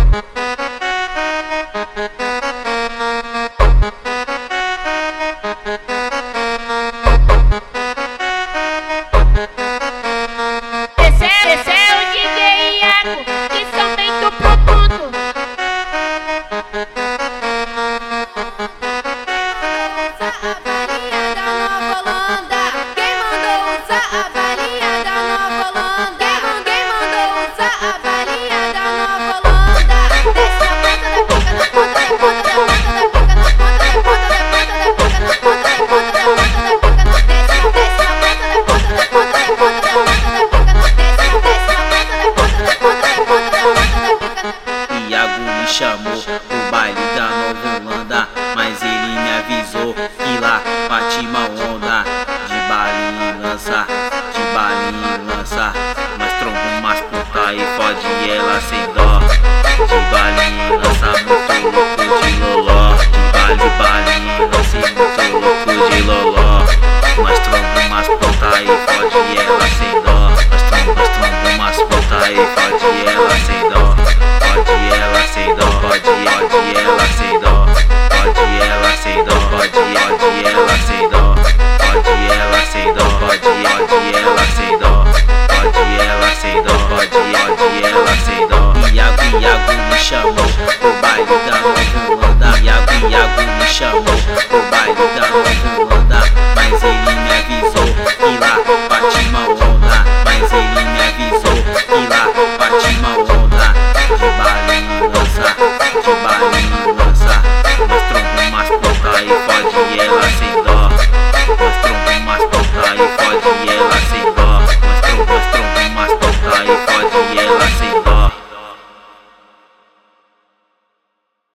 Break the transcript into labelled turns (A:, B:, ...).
A: Esse é o DJ Iago, que somente pro ponto. Quem mandou usar a varinha da Nova Holanda? Quem mandou usar a varinha da Nova Holanda? Desce na ponta da pica, na ponta da ponta da ponta da pica, na ponta da ponta da ponta da pica, na ponta da ponta da ponta da pica, desce na ponta da ponta da ponta da ponta da ponta da pica, desce na ponta da ponta da ponta da ponta da ponta da pica.
B: Iago me chamou pro baile da Nova Holanda, mas ele me avisou que lá bate uma onda de balinha e lança, de balinha e lança. Mas tromba umas puta e fode ela sem dó. De balinha e lança, muito louco de loló. De balinha e lança, muito louco de loló. Mas tromba umas puta e fode ela sem dó. Mas tromba umas puta e fode ela sem dó. Pode ela sem dó, pode ela sem dó, pode ela sem dó, pode ela sem dó, pode ela sem dó, pode ela sem dó, pode ela sem dó, pode ela sem dó. Iago me chamou pro baile da Nova Holanda. Iago me chamou pro baile da Nova Holanda, mas ele me avisou que lá bate uma onda. Mas ele me avisou que lá bate uma onda de balinha e lança, de balinha